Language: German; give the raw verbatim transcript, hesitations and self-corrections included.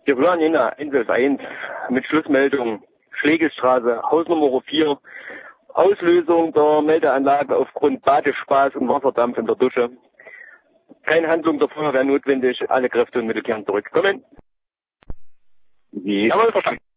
Wir planen Jena eins eins mit Schlussmeldung Schlegelstraße, Hausnummer vier. Auslösung der Meldeanlage aufgrund Badespaß und Wasserdampf in der Dusche. Keine Handlung der Feuerwehr notwendig, alle Kräfte und Mittel kehren zurück. Kommen. Jawohl, verstanden.